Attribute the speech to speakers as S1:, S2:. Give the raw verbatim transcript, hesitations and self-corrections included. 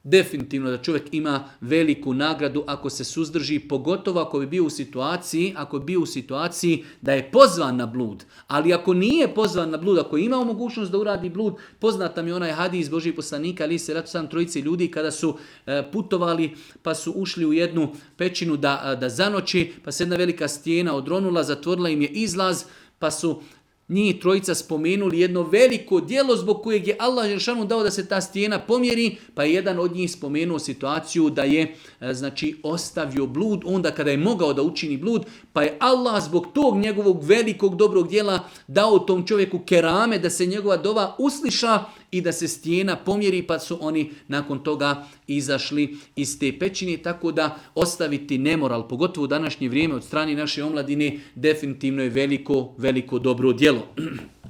S1: definitivno da čovjek ima veliku nagradu ako se suzdrži, pogotovo ako bi bio u situaciji, ako bi bio u situaciji da je pozvan na blud. Ali ako nije pozvan na blud, ako je imao mogućnost da uradi blud, poznata mi je onaj hadis Božih poslanika, ali se ratu sam trojici ljudi kada su e, putovali pa su ušli u jednu pećinu da, da zanoći, pa se jedna velika stijena odronula, zatvorila im je izlaz, pa su njih trojica spomenuli jedno veliko djelo zbog kojeg je Allah dželešanu dao da se ta stijena pomjeri, pa je jedan od njih spomenuo situaciju da je znači ostavio blud onda kada je mogao da učini blud, pa je Allah zbog tog njegovog velikog dobrog djela dao tom čovjeku kerame da se njegova dova usliša i da se stijena pomjeri, pa su oni nakon toga izašli iz te pećine. Tako da ostaviti nemoral, pogotovo u današnje vrijeme od strane naše omladine, definitivno je veliko, veliko dobro djelo.